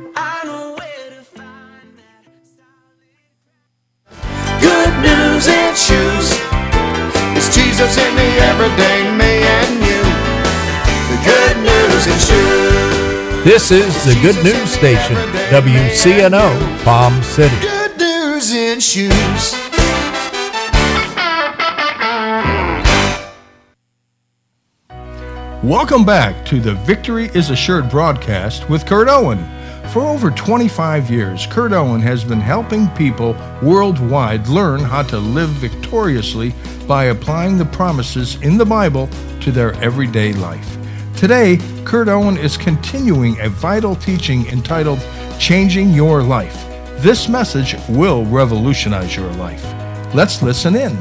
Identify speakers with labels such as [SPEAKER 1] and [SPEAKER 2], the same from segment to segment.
[SPEAKER 1] I know where to find that solid. Good news and shoes. It's Jesus in the everyday me and you. The good news and shoes.
[SPEAKER 2] This is the Good News Station, WCNO, Palm City.
[SPEAKER 1] Good news and shoes.
[SPEAKER 3] Welcome back to the Victory is Assured broadcast with Kurt Owen. For over 25 years, Kurt Owen has been helping people worldwide learn how to live victoriously by applying the promises in the Bible to their everyday life. Today, Kurt Owen is continuing a vital teaching entitled Changing Your Life. This message will revolutionize your life. Let's listen in.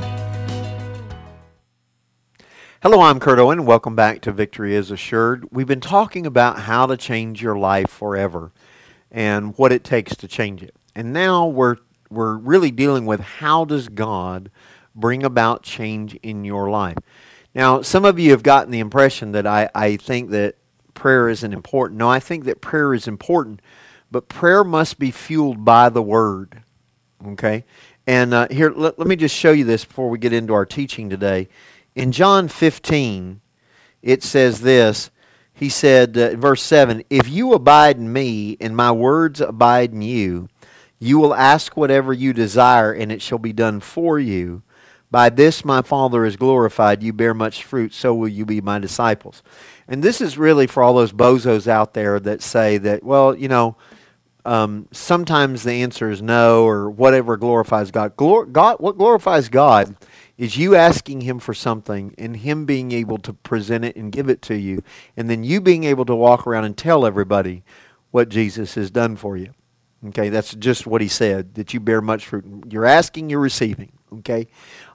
[SPEAKER 4] Hello, I'm Kurt Owen. Welcome back to Victory is Assured. We've been talking about how to change your life forever and what it takes to change it. And now we're really dealing with how does God bring about change in your life. Now, some of you have gotten the impression that I think that prayer isn't important. No, I think that prayer is important, but prayer must be fueled by the Word. Okay? And here, let me just show you this before we get into our teaching today. In John 15, it says this. He said, verse 7, "If you abide in me, and my words abide in you, you will ask whatever you desire, and it shall be done for you. By this my Father is glorified. You bear much fruit, so will you be my disciples." And this is really for all those bozos out there that say that, well, you know, sometimes the answer is no, or whatever glorifies God. What glorifies God is you asking Him for something and Him being able to present it and give it to you, and then you being able to walk around and tell everybody what Jesus has done for you. Okay, that's just what He said, that you bear much fruit. You're asking, you're receiving. Okay,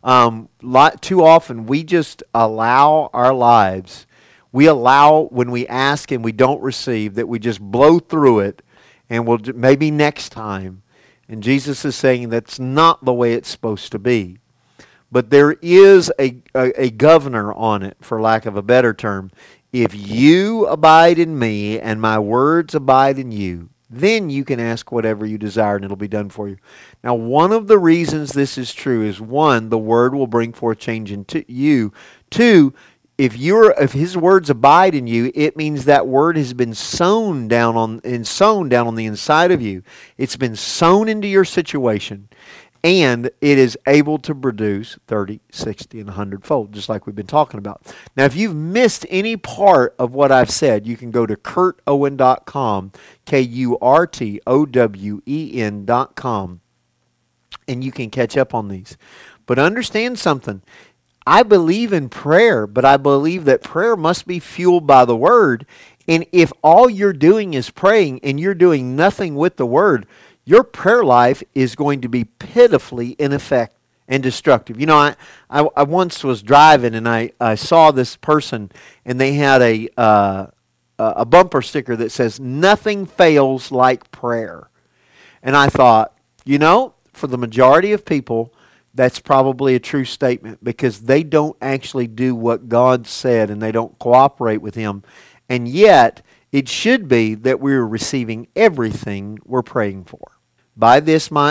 [SPEAKER 4] too often we just allow our lives, when we ask and we don't receive, that we just blow through it, and we'll maybe next time. And Jesus is saying that's not the way it's supposed to be. But there is a governor on it, for lack of a better term. If you abide in me and my words abide in you, then you can ask whatever you desire and it'll be done for you. Now, one of the reasons this is true is, one, the Word will bring forth change in you. Two, if His words abide in you, it means that Word has been sown down on the inside of you. It's been sown into your situation. And it is able to produce 30, 60, and 100-fold, just like we've been talking about. Now, if you've missed any part of what I've said, you can go to KurtOwen.com, KurtOwen.com, and you can catch up on these. But understand something. I believe in prayer, but I believe that prayer must be fueled by the Word. And if all you're doing is praying and you're doing nothing with the Word, your prayer life is going to be pitifully ineffective and destructive. You know, I once was driving and I saw this person, and they had a bumper sticker that says, "Nothing fails like prayer." And I thought, you know, for the majority of people, that's probably a true statement, because they don't actually do what God said and they don't cooperate with Him. And yet, it should be that we're receiving everything we're praying for. By this my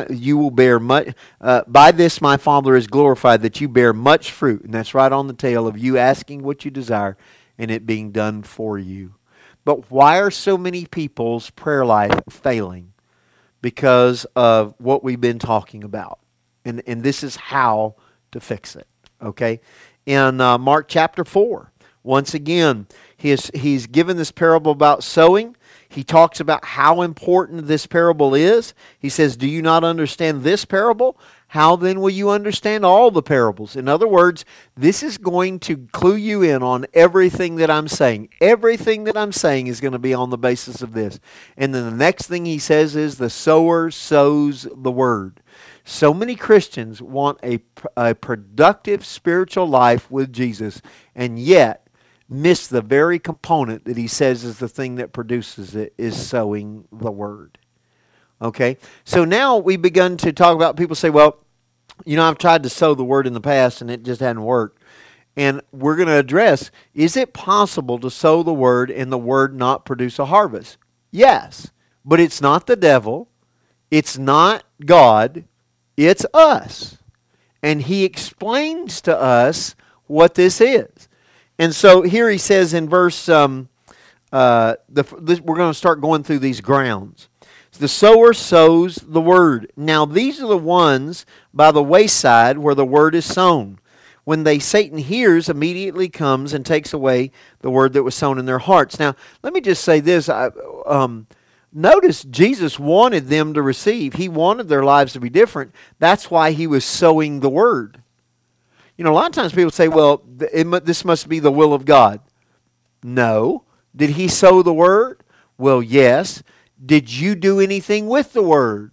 [SPEAKER 4] Father is glorified, that you bear much fruit. And that's right on the tail of you asking what you desire and it being done for you. But why are so many people's prayer life failing? Because of what we've been talking about. And this is how to fix it. Okay? In Mark chapter 4, once again, he's given this parable about sowing. He talks about how important this parable is. He says, "Do you not understand this parable? How then will you understand all the parables?" In other words, this is going to clue you in on everything that I'm saying. Everything that I'm saying is going to be on the basis of this. And then the next thing he says is, the sower sows the word. So many Christians want a productive spiritual life with Jesus, and yet miss the very component that he says is the thing that produces it, is sowing the word. Okay? So now we've begun to talk about, people say, well, you know, I've tried to sow the word in the past and it just hadn't worked. And we're going to address, is it possible to sow the word and the word not produce a harvest? Yes. But it's not the devil. It's not God. It's us. And he explains to us what this is. And so here he says in verse, we're going to start going through these grounds. The sower sows the word. Now these are the ones by the wayside where the word is sown. When Satan hears, immediately comes and takes away the word that was sown in their hearts. Now, let me just say this. Notice Jesus wanted them to receive. He wanted their lives to be different. That's why he was sowing the word. You know, a lot of times people say, well, this must be the will of God. No. Did he sow the word? Well, yes. Did you do anything with the word?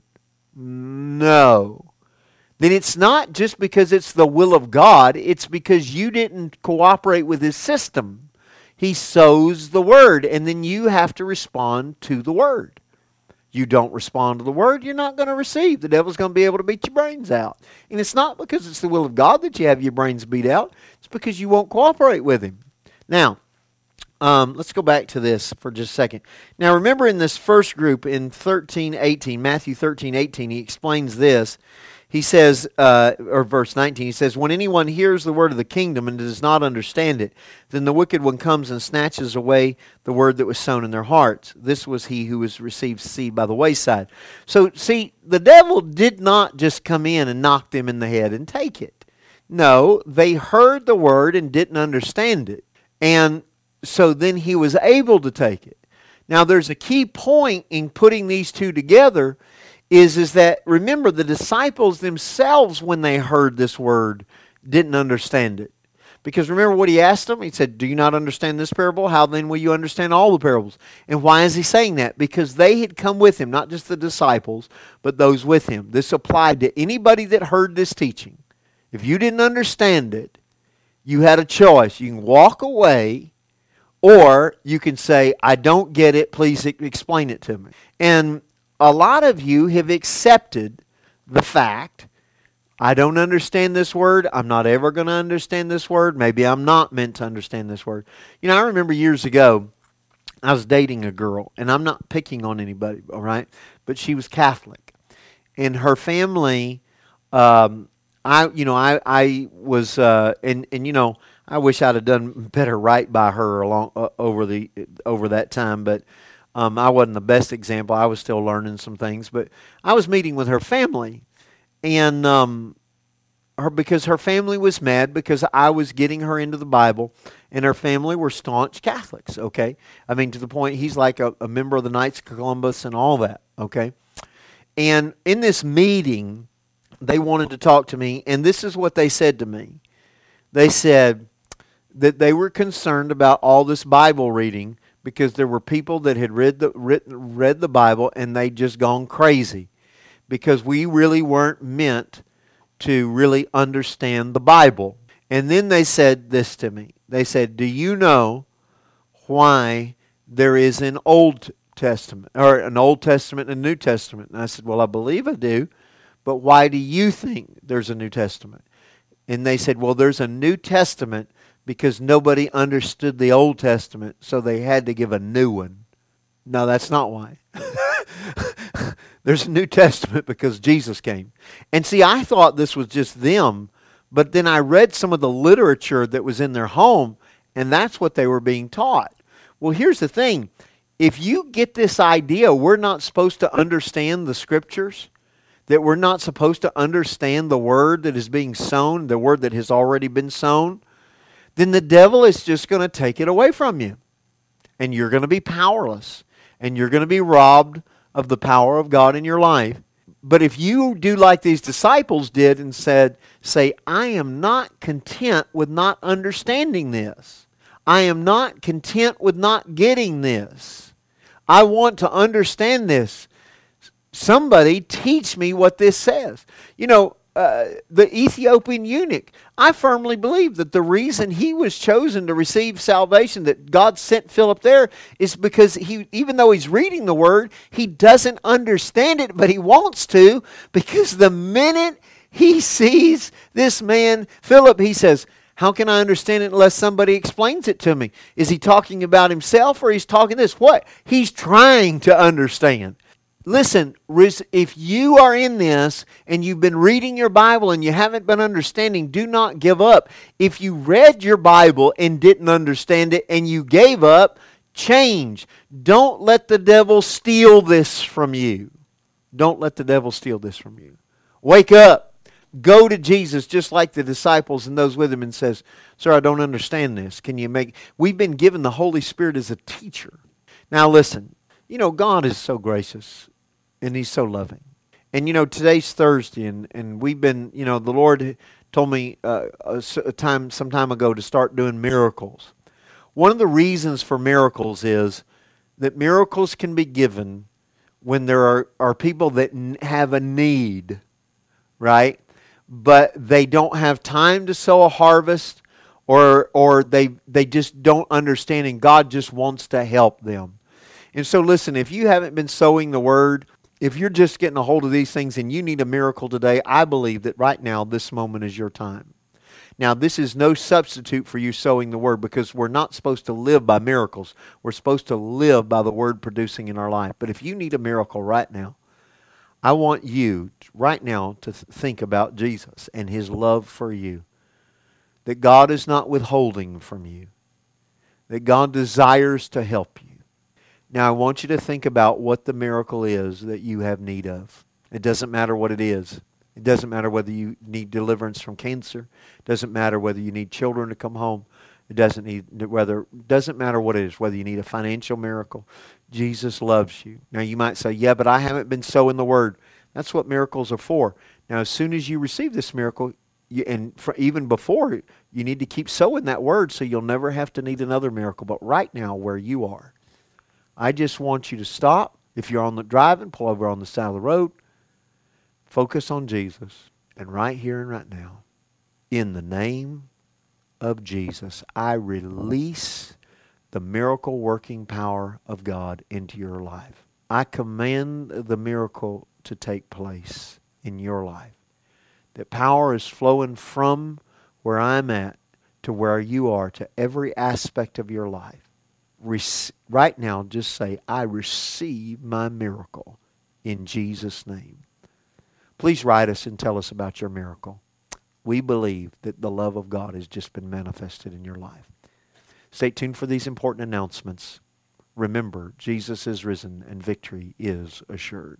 [SPEAKER 4] No. Then it's not just because it's the will of God. It's because you didn't cooperate with his system. He sows the word, and then you have to respond to the word. You don't respond to the word, you're not going to receive. The devil's going to be able to beat your brains out. And it's not because it's the will of God that you have your brains beat out. It's because you won't cooperate with him. Now, let's go back to this for just a second. Now, remember in this first group in Matthew 13:18, he explains this. He says, or verse 19, he says, when anyone hears the word of the kingdom and does not understand it, then the wicked one comes and snatches away the word that was sown in their hearts. This was he who was received seed by the wayside. So, see, the devil did not just come in and knock them in the head and take it. No, they heard the word and didn't understand it. And so then he was able to take it. Now, there's a key point in putting these two together is that, remember, the disciples themselves, when they heard this word, didn't understand it. Because remember what he asked them? He said, do you not understand this parable? How then will you understand all the parables? And why is he saying that? Because they had come with him, not just the disciples, but those with him. This applied to anybody that heard this teaching. If you didn't understand it, you had a choice. You can walk away, or you can say, I don't get it, please explain it to me. And a lot of you have accepted the fact, I don't understand this word. I'm not ever going to understand this word. Maybe I'm not meant to understand this word. You know, I remember years ago, I was dating a girl, and I'm not picking on anybody, all right? But she was Catholic. And her family, I wish I'd have done better right by her over that time, but I wasn't the best example. I was still learning some things, but I was meeting with her family, and because her family was mad because I was getting her into the Bible, and her family were staunch Catholics. Okay, I mean to the point he's like a member of the Knights of Columbus and all that. Okay, and in this meeting, they wanted to talk to me, and this is what they said to me. They said that they were concerned about all this Bible reading, because there were people that had read the Bible and they'd just gone crazy because we really weren't meant to really understand the Bible. And then they said this to me. They said, do you know why there is an Old Testament, or an Old Testament and a New Testament? And I said, well, I believe I do, but why do you think there's a New Testament? And they said, well, there's a New Testament because nobody understood the Old Testament, so they had to give a new one. No, that's not why. There's a New Testament because Jesus came. And see, I thought this was just them, but then I read some of the literature that was in their home, and that's what they were being taught. Well, here's the thing. If you get this idea we're not supposed to understand the Scriptures, that we're not supposed to understand the word that is being sown, the word that has already been sown, then the devil is just going to take it away from you. And you're going to be powerless. And you're going to be robbed of the power of God in your life. But if you do like these disciples did and say, I am not content with not understanding this. I am not content with not getting this. I want to understand this. Somebody teach me what this says. You know, the Ethiopian eunuch, I firmly believe that the reason he was chosen to receive salvation, that God sent Philip there, is because even though he's reading the word, he doesn't understand it, but he wants to, because the minute he sees this man, Philip, he says, how can I understand it unless somebody explains it to me? Is he talking about himself, or he's talking this? What? He's trying to understand. Listen, if you are in this and you've been reading your Bible and you haven't been understanding, do not give up. If you read your Bible and didn't understand it and you gave up, change. Don't let the devil steal this from you. Don't let the devil steal this from you. Wake up. Go to Jesus just like the disciples and those with him and says, "Sir, I don't understand this. Can you make..." We've been given the Holy Spirit as a teacher. Now listen, God is so gracious. And He's so loving. And today's Thursday, and we've been, the Lord told me some time ago to start doing miracles. One of the reasons for miracles is that miracles can be given when there are people that have a need, right? But they don't have time to sow a harvest, or they just don't understand, and God just wants to help them. And so listen, if you haven't been sowing the Word, if you're just getting a hold of these things and you need a miracle today, I believe that right now, this moment is your time. Now, this is no substitute for you sowing the Word, because we're not supposed to live by miracles. We're supposed to live by the Word producing in our life. But if you need a miracle right now, I want you right now to think about Jesus and His love for you. That God is not withholding from you. That God desires to help you. Now, I want you to think about what the miracle is that you have need of. It doesn't matter what it is. It doesn't matter whether you need deliverance from cancer. It doesn't matter whether you need children to come home. It doesn't matter what it is, whether you need a financial miracle. Jesus loves you. Now, you might say, "Yeah, but I haven't been sowing the Word." That's what miracles are for. Now, as soon as you receive this miracle, even before, you need to keep sowing that Word so you'll never have to need another miracle. But right now, where you are, I just want you to stop. If you're on the driving, pull over on the side of the road. Focus on Jesus. And right here and right now, in the name of Jesus, I release the miracle working power of God into your life. I command the miracle to take place in your life. That power is flowing from where I'm at to where you are, to every aspect of your life. Right now, just say, "I receive my miracle in Jesus' name." Please write us and tell us about your miracle. We believe that the love of God has just been manifested in your life. Stay tuned for these important announcements. Remember, Jesus is risen and victory is assured.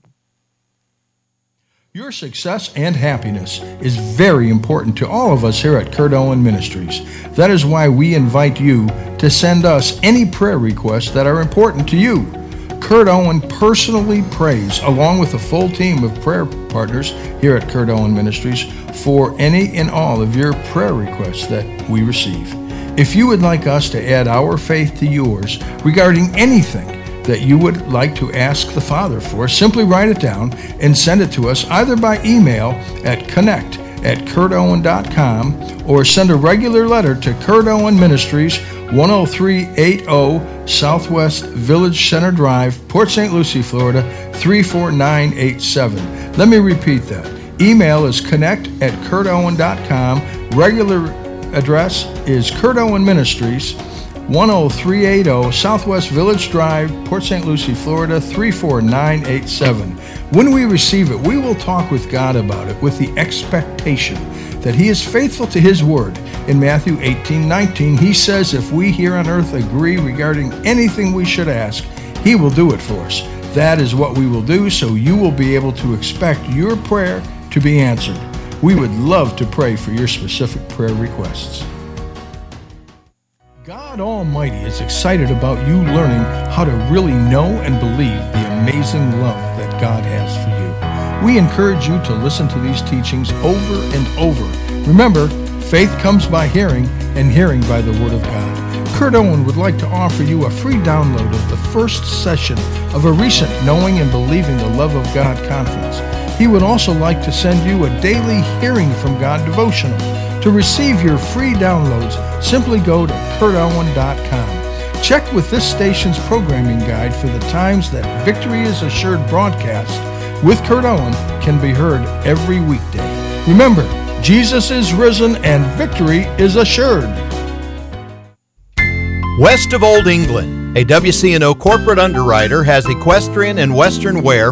[SPEAKER 3] Your success and happiness is very important to all of us here at Kurt Owen Ministries. That is why we invite you to send us any prayer requests that are important to you. Kurt Owen personally prays, along with a full team of prayer partners here at Kurt Owen Ministries, for any and all of your prayer requests that we receive. If you would like us to add our faith to yours regarding anything that you would like to ask the Father for, simply write it down and send it to us either by email at connect@kurtowen.com or send a regular letter to Kurt Owen Ministries, 10380 Southwest Village Center Drive, Port St. Lucie, Florida, 34987. Let me repeat that. Email is connect@kurtowen.com. Regular address is Kurt Owen Ministries, 10380 Southwest Village Drive, Port St. Lucie, Florida, 34987. When we receive it, we will talk with God about it with the expectation that He is faithful to His word. In Matthew 18:19, He says if we here on earth agree regarding anything we should ask, He will do it for us. That is what we will do, so you will be able to expect your prayer to be answered. We would love to pray for your specific prayer requests. God Almighty is excited about you learning how to really know and believe the amazing love that God has for you. We encourage you to listen to these teachings over and over. Remember, faith comes by hearing, and hearing by the Word of God. Kurt Owen would like to offer you a free download of the first session of a recent Knowing and Believing the Love of God conference. He would also like to send you a daily Hearing from God devotional. To receive your free downloads, simply go to kurtowen.com. Check with this station's programming guide for the times that Victory is Assured broadcast with Kurt Owen can be heard every weekday. Remember, Jesus is risen and victory is assured.
[SPEAKER 2] West of Old England, a WCNO corporate underwriter has equestrian and western wear